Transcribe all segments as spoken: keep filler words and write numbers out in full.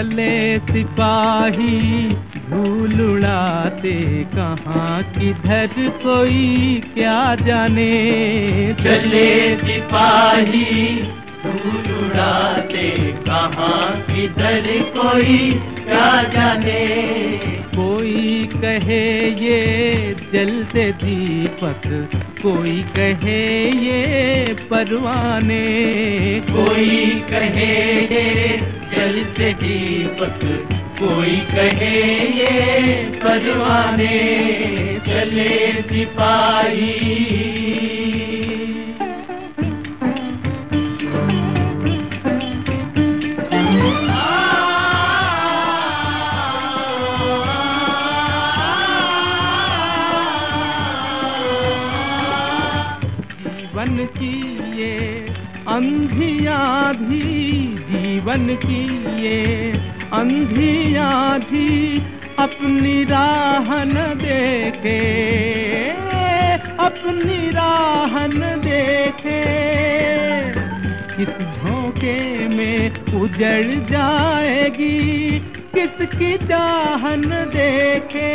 चले सिपाही धूल उड़ाते, कहाँ किधर कोई क्या जाने। चले सिपाही धूल उड़ाते, कहाँ किधर कोई क्या जाने। कोई कहे ये जलते दीपक, कोई कहे ये परवाने। कोई कहे ये जलते दीपक, कोई कहे ये परवाने। चले सिपाही। जीवन की ये अंधी आधी, जीवन की ये अंधी आधी, अपनी राह न देखे, अपनी राह न देखे। किस झोंके में उजड़ जाएगी, किसकी चाहन देखे,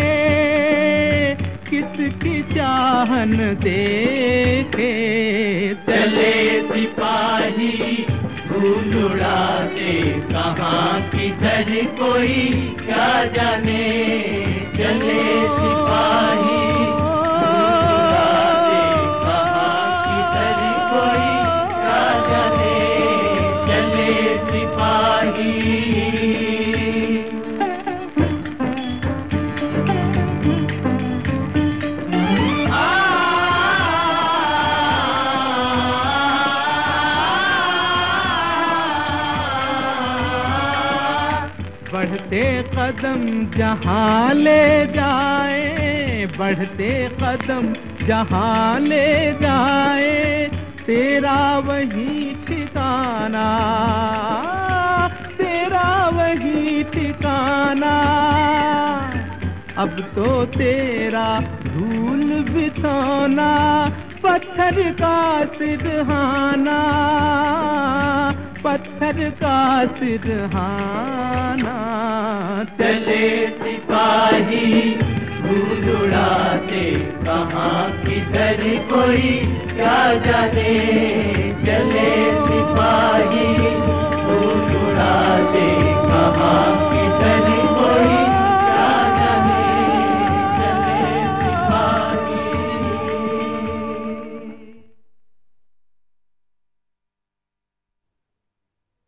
किसकी चाहन देखे। चले सिपाही धूल उड़ाते, कहाँ किधर कोई क्या जाने। चले सिपाही धूल उड़ाते, कहाँ किधर कोई क्या जाने। चले सिपाही। बढ़ते कदम जहाँ ले जाए, बढ़ते कदम जहाँ ले जाए, तेरा वही ठिकाना, तेरा वही ठिकाना। अब तो तेरा धूल बिछौना, पत्थर का सिरहाना, पत्थर का सिरहाना। चले सिपाही धूल उड़ाते, कहाँ किधर कोई क्या जाने। चले सिपाही